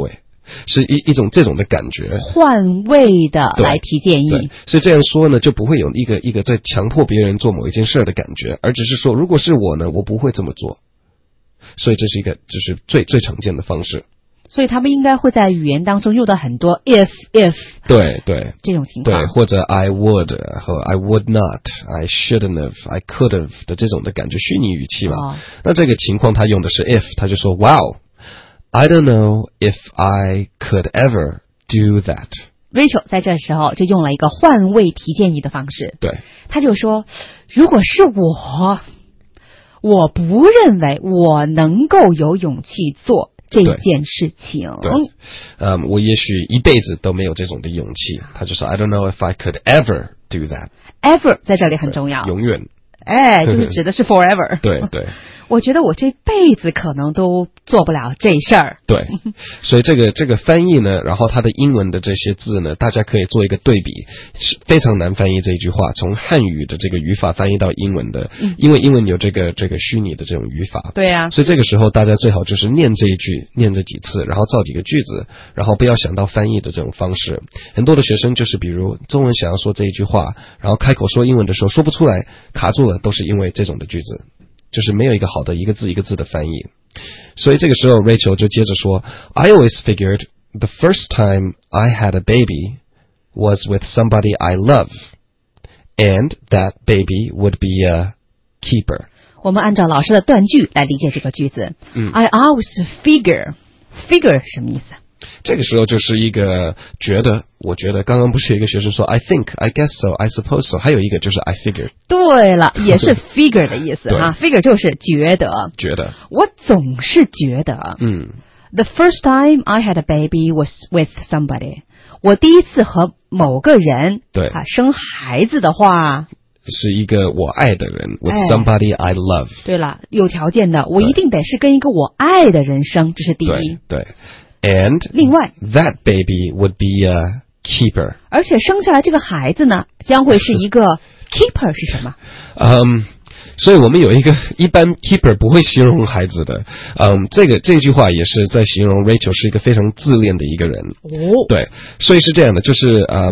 是一种这种的感觉， 换位的来提建议。 对，所以这样说呢，就不会有一个在强迫别人做某一件事的感觉，而只是说，如果是我呢，我不会这么做。所以这是一个就是最常见的方式。 所以他们应该会在语言当中用到很多 if 对这种情况， 对，或者 I would 和 I would not I shouldn't have I could have 的这种的感觉，虚拟语气嘛。那这个情况他用的是 if， 他就说 Wow I don't know if I could ever do that。 Rachel 在这时候就用了一个换位提建议的方式。 对， 他就说，如果是我不认为我能够有勇气做这件事情。 对，我也许一辈子都没有这种的勇气。他就说 I don't know if I could ever do that。 ever 在这里很重要， 永远， 就是指的是 forever。 对我觉得我这辈子可能都做不了这事儿。 对，所以这个翻译呢，然后它的英文的这些字呢，大家可以做一个对比，是非常难翻译这一句话，从汉语的这个语法翻译到英文的，因为英文有这个虚拟的这种语法。 对啊， 所以这个时候大家最好就是念这一句，念这几次，然后造几个句子，然后不要想到翻译的这种方式。很多的学生就是比如中文想要说这一句话，然后开口说英文的时候说不出来，卡住了，都是因为这种的句子。就是没有一个好的一个字一个字的翻译。所以这个时候 Rachel 就接着说 I always figured the first time I had a baby was with somebody I love and that baby would be a keeper。 我们按照老师的断句来理解这个句子。I always figure 什么意思？ 这个时候就是一个我觉得刚刚不是有一个学生说 I think I guess so I suppose so， 还有一个就是 I figure。 对了，也是 figure 的意思啊。figure 就是觉得我总是觉得The first time I had a baby was with somebody， 我第一次和某个人生孩子的话是一个我爱的人 with somebody I love。 对了，有条件的，我一定得是跟一个我爱的人生，这是第一。 对And 另外 that baby would be a keeper。 而且生下来这个孩子呢，将会是一个 keeper 是什么？ 所以我们有一个一般 keeper 不会形容孩子的。这句话也是在形容 Rachel 是一个非常自恋的一个人。对，所以是这样的，就是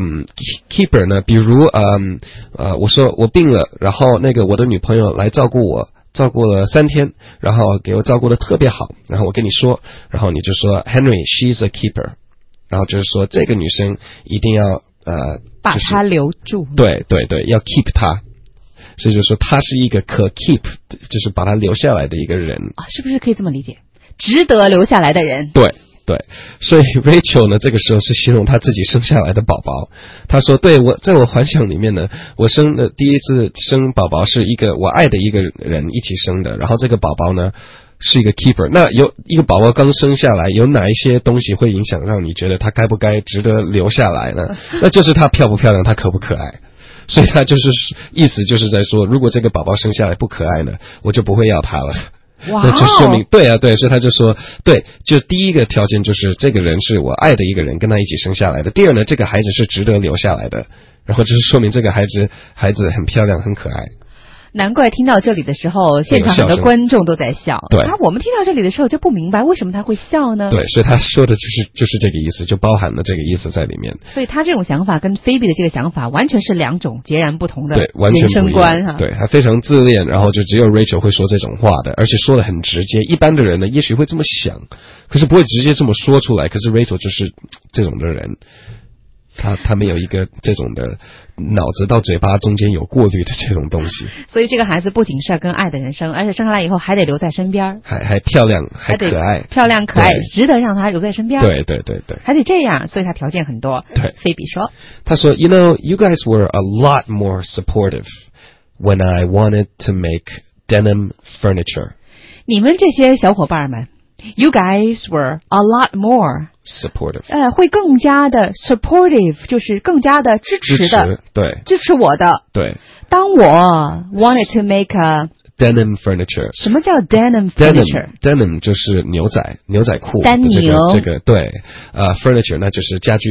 keeper 呢，比如我说我病了，然后那个我的女朋友来照顾我。照顾了3天，然后给我照顾的特别好，然后我跟你说，然后你就说 Henry she's a keeper， 然后就是说这个女生一定要把她留住。对， 要 keep 她，所以就说她是一个可 keep， 就是把她留下来的一个人啊，是不是可以这么理解？值得留下来的人。 对，所以 Rachel 呢，这个时候是形容她自己生下来的宝宝。她说：“对我，在我幻想里面呢，我生的第一次生宝宝是一个我爱的一个人一起生的，然后这个宝宝呢是一个 keeper。那有一个宝宝刚生下来，有哪一些东西会影响让你觉得他该不该值得留下来呢？那就是他漂不漂亮，他可不可爱。所以他就是意思就是在说，如果这个宝宝生下来不可爱呢，我就不会要他了。”那就说明对，所以他就说对，就第一个条件就是这个人是我爱的一个人，跟他一起生下来的。第二呢，这个孩子是值得留下来的，然后就是说明这个孩子很漂亮很可爱。 难怪听到这里的时候，现场很多观众都在笑。 对， 我们听到这里的时候就不明白为什么他会笑呢？ 对，所以他说的就是这个意思，就包含了这个意思在里面。 所以他这种想法跟菲比的这个想法完全是两种截然不同的人生观哈。 对，他非常自恋，然后就只有 Rachel 会说这种话的，而且说得很直接。一般的人呢，也许会这么想，可是不会直接这么说出来。可是 Rachel 就是这种的人。他没有一个这种的脑子到嘴巴中间有过滤的这种东西， 所以这个孩子不仅是要跟爱的人生，而且生下来以后还得留在身边， 还漂亮，还可爱， 漂亮可爱，值得让他留在身边。 对， 还得这样，所以他条件很多。 对， 菲比说， 他说 You know, you guys were a lot more supportive when I wanted to make denim furniture。 你们这些小伙伴们，You guys were a lot more supportive， 会更加的 supportive， 就是更加的支持的， 对， 支持我的。 对， 当我 wanted to make a denim furniture， 什么叫 denim furniture？ 就是牛仔裤， 丹宁这个对，furniture 那就是家具。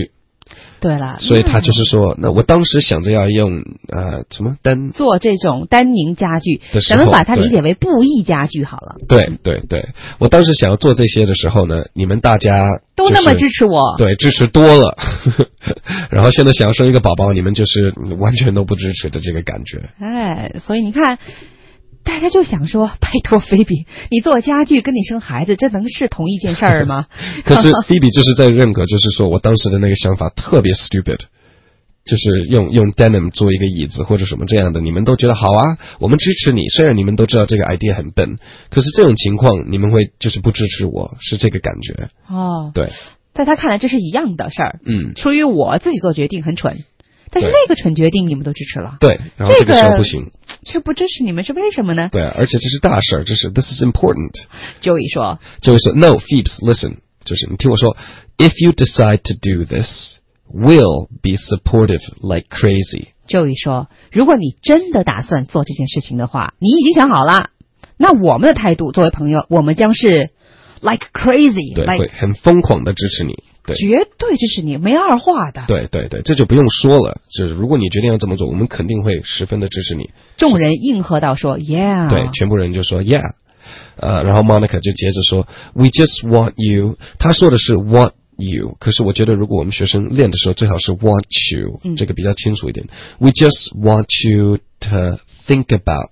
对了， 所以他就是说，那我当时想着要用什么做这种单宁家具， 咱们把它理解为布艺家具好了。 对对对，我当时想要做这些的时候呢，你们大家都那么支持我， 对，支持多了，然后现在想要生一个宝宝，你们就是完全都不支持的这个感觉。 哎，所以你看。大家就想说，拜托菲比，你做家具跟你生孩子，这能是同一件事儿吗？ 可是菲比就是在认可，就是说我当时的那个想法特别 stupid， 就是用 denim 做一个椅子或者什么这样的，你们都觉得好啊，我们支持你。虽然你们都知道这个 idea 很笨，可是这种情况你们会就是不支持我，是这个感觉。 哦， 对， 在他看来这是一样的事儿。 嗯， 出于我自己做决定很蠢。但是那个蠢决定你们都支持了， 对，然后这个时候不行， 这不支持你们是为什么呢？ 对，而且这是大事，这是 this is important。 Joey 说 No, Phoebes, listen， 就是你听我说 ，if you decide to do this, we'll be supportive like crazy。 Joey 说，如果你真的打算做这件事情的话，你已经想好了，那我们的态度作为朋友，我们将是 like crazy， 对，会很疯狂的支持你。对， 绝对支持你，没二话的。 对对对，这就不用说了。就是如果你决定要这么做，我们肯定会十分的支持你。 众人应和到说 ，Yeah。 对，全部人就说 Yeah。然后 Monica 就接着说 ，We just want you。他说的是 want you， 可是我觉得如果我们学生练的时候，最好是 want you，这个比较清楚一点。We just want you to think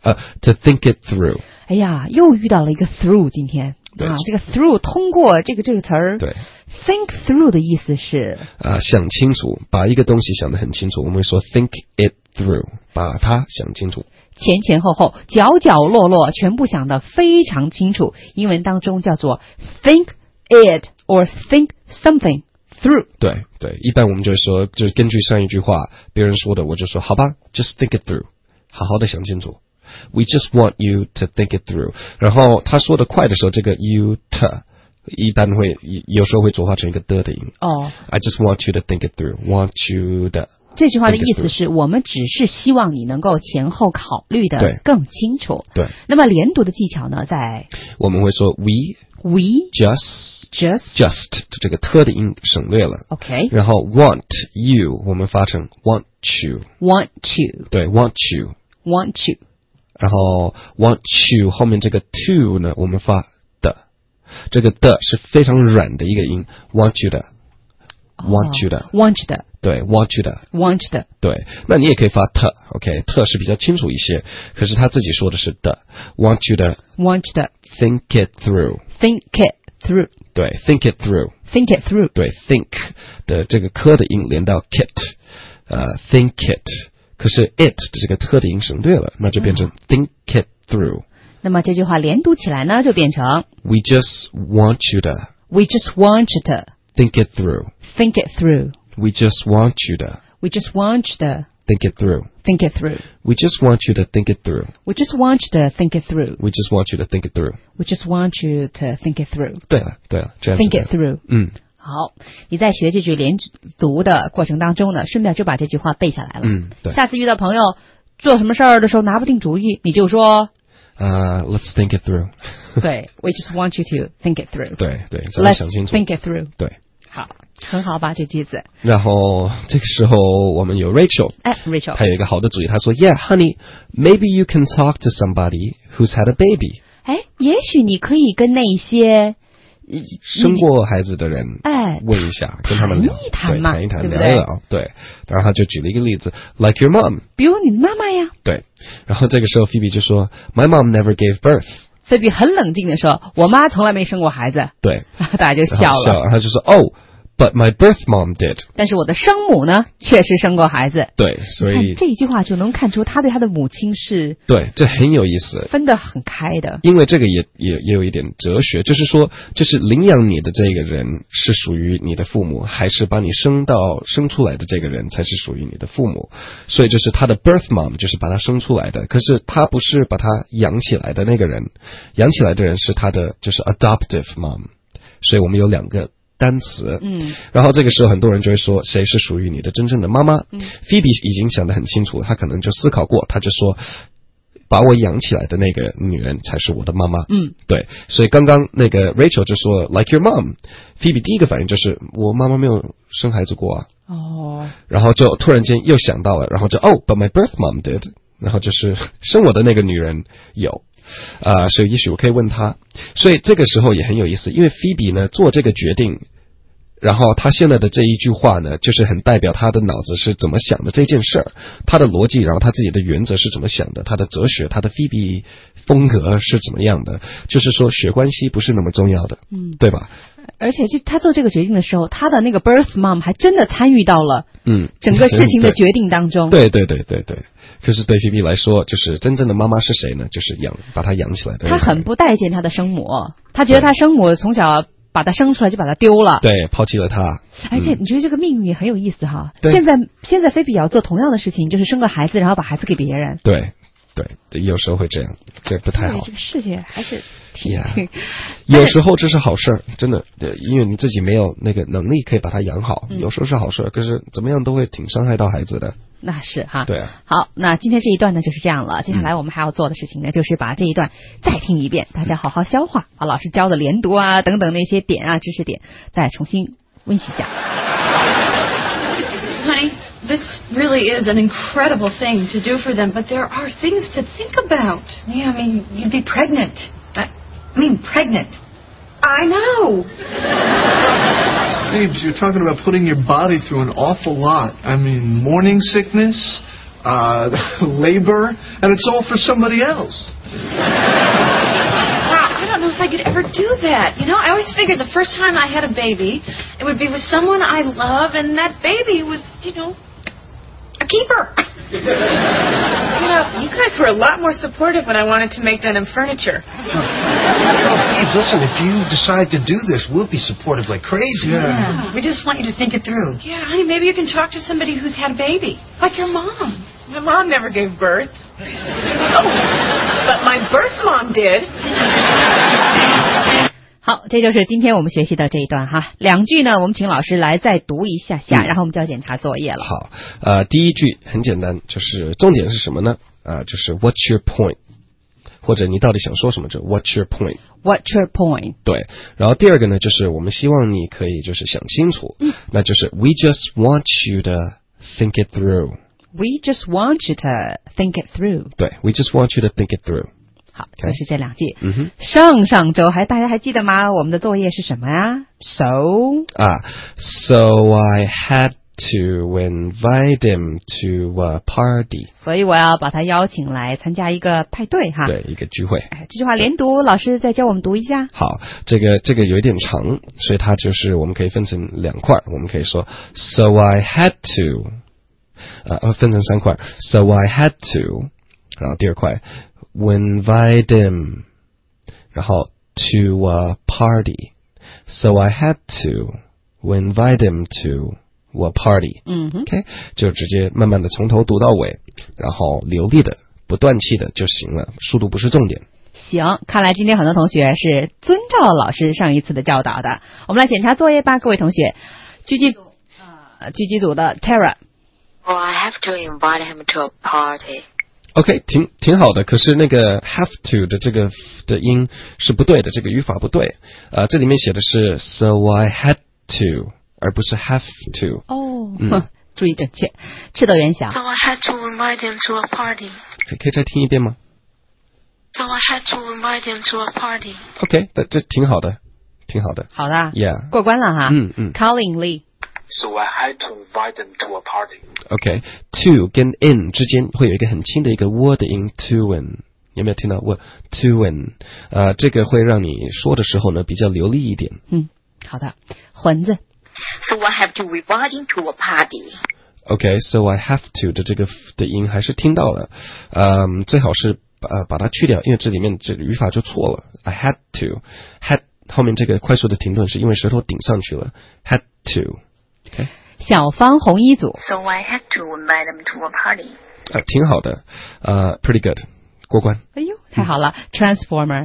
to think it through。 哎呀，又遇到了一个 through， 今天啊，这个 through 通过这个词儿， 对。 Think through 的意思是想清楚，把一个东西想得很清楚。我们会说 think it through， 把它想清楚。 前前后后、角角落落全部想得非常清楚。英文当中叫做 think it or think something through。 对对，一般我们就会说，就是根据上一句话别人说的，我就说好吧 ，just think it through， 好好的想清楚。We just want you to think it through。然后他说的快的时候，这个 you to。一般会有时候会浊化成一个的音。 哦 I just want you to think it through. Want you to。 这句话的意思是我们只是希望你能够前后考虑的更清楚。 对。 那么连读的技巧呢，在我们会说 we just 这个特的音省略了。 OK。 然后 want you 我们发成 want you。 want you。 对 want you。 want you。 然后 want you 后面这个 to 呢，我们发这个的是非常软的一个音 ，want you 的 ，want you 的 ，want you 的， 对 ，want you 的 ，want you 的， 对。那你也可以发特 ，OK， 特是比较清楚一些，可是他自己说的是的 ，want you 的 ，want you 的 ，think it through，think it through， 对 ，think it through，think it through， 对 ，think 的这个科的音连到 kit，think it， 可是 it 的这个特的音省略了，那就变成 think it through。 那么这句话连读起来呢，就变成 We just want you to We just want you to think it through. Think it through. We just want you to We just want you to think it through. Think it through. We just want you to think it through. We just want you to think it through. We just want you to think it through. We just want you to think it through. 对了，这样子。 Think it through. 好，你在学这句连读的过程当中呢，顺便就把这句话背下来了。 对。 下次遇到朋友做什么事儿的时候拿不定主意，你就说 let's think it through. 对 ，We just want you to think it through. 对，咱们想清楚。 Let's think it through. 对， 好，很好吧这句子。 然后这个时候我们有 Rachel， Rachel， 她有一个好的主意，她说 Yeah, honey, maybe you can talk to somebody who's had a baby. 也许你可以跟那些生过孩子的人，问一下，跟他们聊， 谈一谈， 聊一聊，对。然后他就举了一个例子 ，like your mom， 比如你的妈妈呀。对。 然后这个时候 Phoebe 就说 ，My mom never gave birth。 菲比很冷静的说，我妈从来没生过孩子。 对。 大家就笑了。 他就说，But my birth mom did。 但是我的生母呢，确实生过孩子。 对，所以这一句话就能看出他对他的母亲是对，这很有意思， 分得很开的。 因为这个也有一点哲学，就是说，就是领养你的这个人是属于你的父母，还是把你生出来的这个人才是属于你的父母？所以就是他的 birth mom 就是把他生出来的，可是他不是把他养起来的那个人，养起来的人是他的就是 adoptive mom。所以我们有两个单词，然后这个时候很多人就会说谁是属于你的真正的妈妈？Phoebe 已经想得很清楚，他可能就思考过，他就说把我养起来的那个女人才是我的妈妈。对，所以刚刚那个 Rachel 就说 like your mom， Phoebe 第一个反应就是我妈妈没有生孩子过啊。 然后就突然间又想到了，然后就but my birth mom did， 然后就是生我的那个女人有。所以也许我可以问他，所以这个时候也很有意思，因为菲比呢做这个决定，然后他现在的这一句话呢，就是很代表他的脑子是怎么想的这件事儿，他的逻辑，然后他自己的原则是怎么想的，他的哲学，他的菲比风格是怎么样的，就是说血关系不是那么重要的，对吧？ 而且他做这个决定的时候，他的那个 birth mom 还真的参与到了整个事情的决定当中。 对。可是对菲比来说，就是真正的妈妈是谁呢？就是把她养起来的。 他很不待见他的生母，他觉得他生母从小把他生出来就把他丢了， 对，抛弃了他。 而且你觉得这个命运也很有意思哈。现在菲比也要做同样的事情，就是生个孩子，然后把孩子给别人。 对，有时候会这样，这不太好。 这个世界还是挺有时候这是好事，真的，因为你自己没有那个能力可以把它养好，有时候是好事，可是怎么样都会挺伤害到孩子的。 那是哈， 对啊。 好，那今天这一段呢就是这样了。接下来我们还要做的事情呢，就是把这一段再听一遍，大家好好消化，把老师教的连读啊等等那些点啊知识点再重新温习一下。 Honey, this really is an incredible thing to do for them, but there are things to think about. Yeah, I mean, you'd be pregnant. Pregnant. I know. Babes, you're talking about putting your body through an awful lot. I mean, morning sickness, labor, and it's all for somebody else. I don't know if I could ever do that. You know, I always figured the first time I had a baby, it would be with someone I love, and that baby was, a keeper. You guys were a lot more supportive when I wanted to make denim furniture. Babes, listen, if you decide to do this, we'll be supportive like crazy. Yeah. We just want you to think it through. Yeah, honey, maybe you can talk to somebody who's had a baby, like your mom. My mom never gave birth. But my birth mom did. 好，这就是今天我们学习的这一段哈。两句呢，我们请老师来再读一下，然后我们就要检查作业了。 好，第一句很简单，就是重点是什么呢？就是 What's your point？ 或者你到底想说什么？就 What's your point？What's your point？ 对，然后第二个呢，就是我们希望你可以就是想清楚，那就是 We just want you to think it through。We just want you to think it through。 对 ，We just want you to think it through。 好，就是这两句。上周大家还记得吗？我们的作业是什么呀 ？So I had to invite him to a party。 所以我要把他邀请来参加一个派对哈。 对，一个聚会。 这句话连读，老师再教我们读一下。 好，这个有一点长，所以它就是我们可以分成两块，我们可以说 So I had to， 分成三块 So I had to， 然后第二块。invite him， 然后 to a party. So I had to invite him to a party. OK， 就直接慢慢的从头读到尾，然后流利的、不断气的就行了，速度不是重点。 行，看来今天很多同学是遵照老师上一次的教导的。我们来检查作业吧，各位同学。狙击组的 Tara。Oh, I have to invite him to a party.OK， 挺好的，可是那个 have to 的这个的音是不对的，这个语法不对。这里面写的是 so I had to， 而不是 have to。 注意准确。赤豆元祥 So I had to invite him to a party。 可以再听一遍吗 ？So I had to invite him to a party。 OK， 这挺好的，挺好的。 好的 ，Yeah， 过关了哈。Colin Lee。So I had to invite them to a party. OK， to 跟 in 之间会有一个很轻的一个 word 的音 to in， 有没有听到 word to in？ 这个会让你说的时候呢比较流利一点。 好的，混子。 So I have to invite him to a party. OK，so I have to 的这个的音还是听到了，最好是把它去掉，因为这里面这个语法就错了。I had to had 后面这个快速的停顿是因为舌头顶上去了 ，had to。Okay. 小方红衣组 So I had to invite them to a party. 挺好的，pretty good， 过关。 哎呦，太好了 Transformer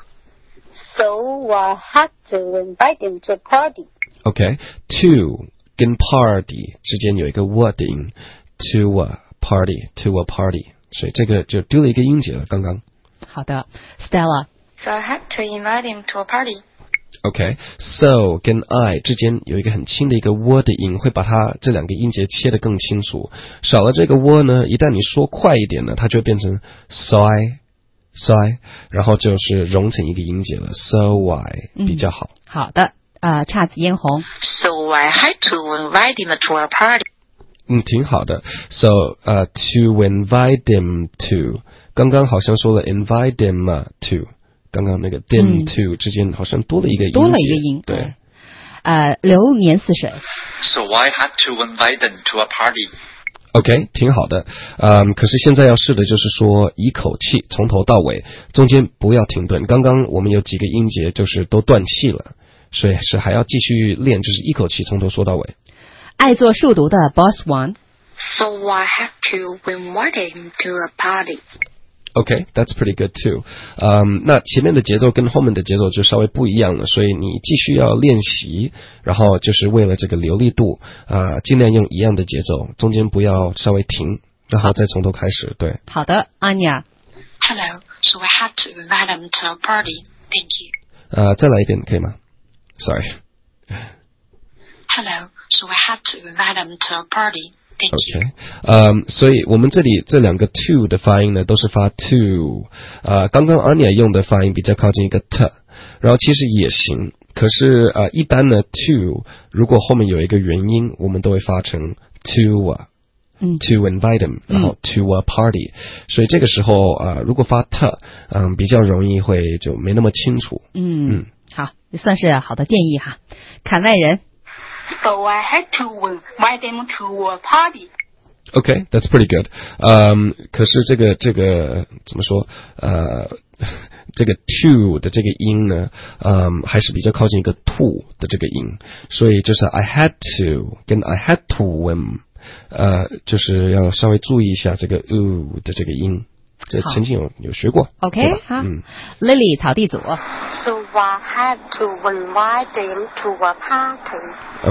So I had to invite them to a party. OK， to 跟 party 之间有一个 word 的音 to a party， 所以这个就丢了一个音节了，刚刚。 好的 Stella So I had to invite him to a party. OK， so 跟 I 之间有一个很轻的一个 w 的音，会把它这两个音节切得更清楚。少了这个 w 呢，一旦你说快一点呢，它就会变成 soy， 然后就是融成一个音节了 ，soy 比较好。 好的，姹紫嫣红。 So I had to invite him to a party. 挺好的。So to invite him to， 刚刚好像说了 invite him to。刚刚那个 dim to 之间好像多了一个音节， 多了一个音， 对。 流年似水。 So I had to invite them to a party. OK， 挺好的。可是现在要试的就是说一口气从头到尾，中间不要停顿。刚刚我们有几个音节就是都断气了，所以是还要继续练，就是一口气从头说到尾。 爱做数独的 Boss One。 So I had to invite him to a party. Okay, that's pretty good too. 那前面的节奏跟后面的节奏就稍微不一样了，所以你继续要练习，然后就是为了这个流利度尽量用一样的节奏，中间不要稍微停，然后再从头开始。对。 好的，安雅。 Hello, so I had to invite him to a party. Thank you. 再来一遍可以吗 ？Sorry. Hello, so I had to invite him to a party.OK， 所以我们这里这两个 to 的发音呢，都是发 to。刚刚 Anya 用的发音比较靠近一个 t， 然后其实也行，可是一般呢 to 如果后面有一个元音，我们都会发成 to。to invite them， 然后 to a party， 所以这个时候如果发 t， 比較容易會就沒那麼清楚。 好，算是好的建議哈。坎外人。 So I had to invite them to a party. Okay, that's pretty good. 可是这个怎么说？这个 to 的这个音呢，还是比较靠近一个 to 的这个音，所以就是 I had to 跟 I had to 就是要稍微注意一下这个 的这个音。这曾经有学过。 OK， 好。Lily 草地组。 So I had to invite them to a party.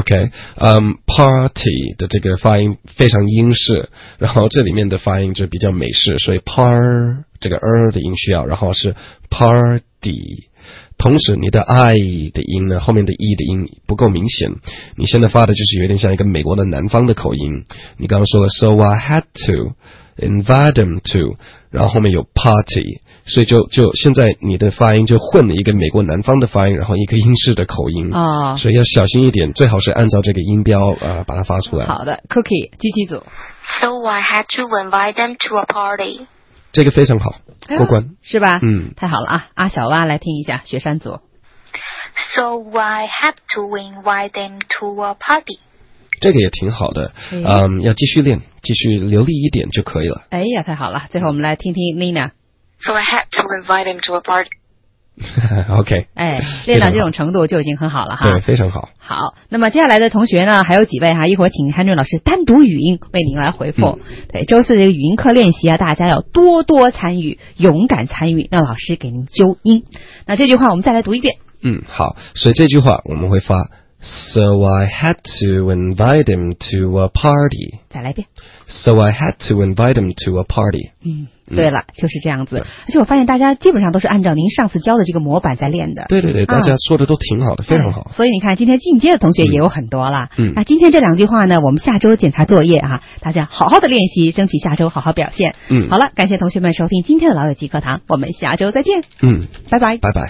OK，party 的这个发音非常英式，然后这里面的发音就比较美式，所以 par 这个的音需要，然后是 party。同时你的 I 的音呢，后面的 E 的音不够明显，你现在发的就是有点像一个美国的南方的口音。你刚刚说了 So I had to invite them to， 然后后面有 party， 所以就现在你的发音就混了一个美国南方的发音，然后一个英式的口音，所以要小心一点，最好是按照这个音标把它发出来。 好的 Cookie 机器组。 So I had to invite them to a party. 这个非常好，过关。 是吧？太好了啊！阿小蛙来听一下雪山组。 So I had to invite them to a party. 这个也挺好的，要继续练，继续流利一点就可以了。 哎呀，太好了！最后我们来听听 Nina。 So I had to invite him to a party. OK， 练到这种程度就已经很好了哈。 对，非常好。 好，那么接下来的同学呢，还有几位哈，一会儿请韩正老师单独语音为您来回复。对，周四的语音课练习大家要多多参与，勇敢参与，让老师给您纠音。那这句话我们再来读一遍。 好，所以这句话我们会发 So I had to invite him to a party。 再来一遍。 So I had to invite him to a party。 对了，就是这样子。而且我发现大家基本上都是按照您上次教的这个模板在练的。 对，大家说的都挺好的，非常好。 所以你看今天进阶的同学也有很多了。那今天这两句话呢，我们下周检查作业大家好好的练习，争取下周好好表现。好了，感谢同学们收听今天的老友记课堂，我们下周再见。 拜拜。